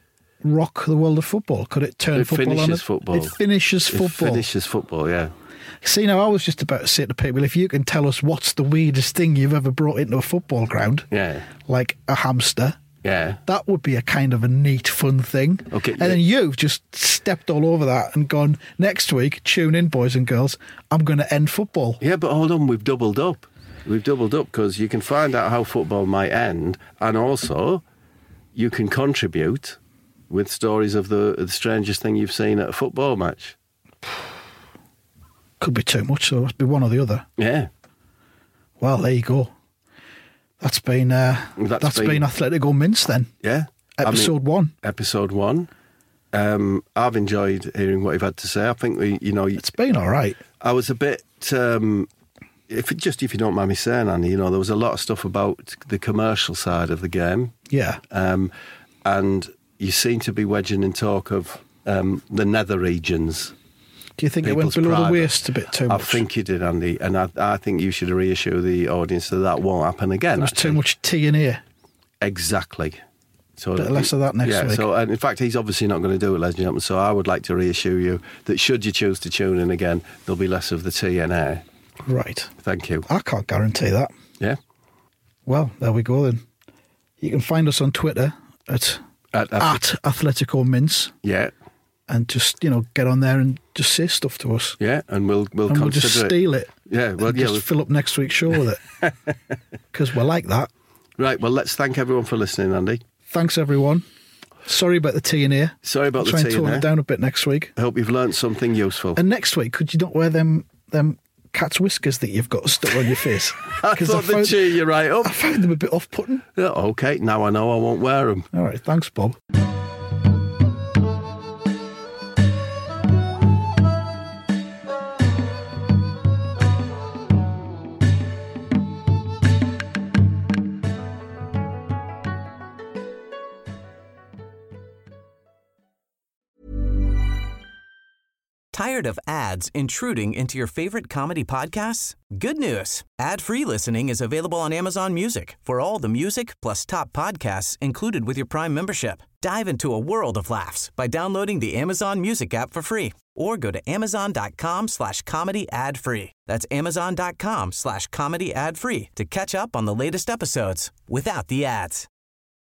rock the world of football? Could it turn It football on finishes it? football. It finishes it football. finishes football, yeah. See, now I was just about to say to people, if you can tell us what's the weirdest thing you've ever brought into a football ground, Yeah, like a hamster, yeah. that would be a kind of a neat, fun thing. Okay, and yeah. then you've just stepped all over that and gone, next week, tune in, boys and girls, I'm going to end football. Yeah, but hold on, we've doubled up. We've doubled up because you can find out how football might end, and also you can contribute with stories of the, the strangest thing you've seen at a football match. Could be too much, so it must be one or the other. Yeah. Well, there you go. That's been uh, That's that's been- been Athletico Mince then. Yeah. I mean, Episode one. Episode one. Um, I've enjoyed hearing what you've had to say. I think we, you know, It's been all right. I was a bit, um, if it, just if you don't mind me saying, Andy, you know, there was a lot of stuff about the commercial side of the game, Yeah. um, and you seem to be wedging in talk of um, the nether regions. Do you think it went people's below the private. waist a bit too much? I think you did, Andy, and I, I think you should reassure the audience that that won't happen again. there was too actually. much tea in here. Exactly. So Bit less of that next yeah, week. So, and in fact, he's obviously not going to do it, ladies and gentlemen. So I would like to reassure you that should you choose to tune in again, there'll be less of the T N A. Right. Thank you. I can't guarantee that. Yeah. Well, there we go then. You can find us on Twitter at At, at Athletico Mince yeah. and just, you know, get on there and just say stuff to us. Yeah, and we'll we'll and we'll consider just it. steal it. Yeah, well, and yeah. just we'll- fill up next week's show with it. Because we're like that. Right. Well, let's thank everyone for listening, Andy. Thanks, everyone. Sorry about the T and A. Sorry about I'll the try and T tone and it A. down a bit next week. I hope you've learnt something useful. And next week, could you not wear them them cat's whiskers that you've got stuck on your face? I 'Cause thought they'd found, cheer you right up. I found them a bit off-putting. Yeah, okay, now I know I won't wear them. All right, thanks, Bob. Tired of ads intruding into your favorite comedy podcasts? Good news. Ad-free listening is available on Amazon Music for all the music plus top podcasts included with your Prime membership. Dive into a world of laughs by downloading the Amazon Music app for free or go to amazon.com slash comedy ad free. That's amazon.com slash comedy ad free to catch up on the latest episodes without the ads.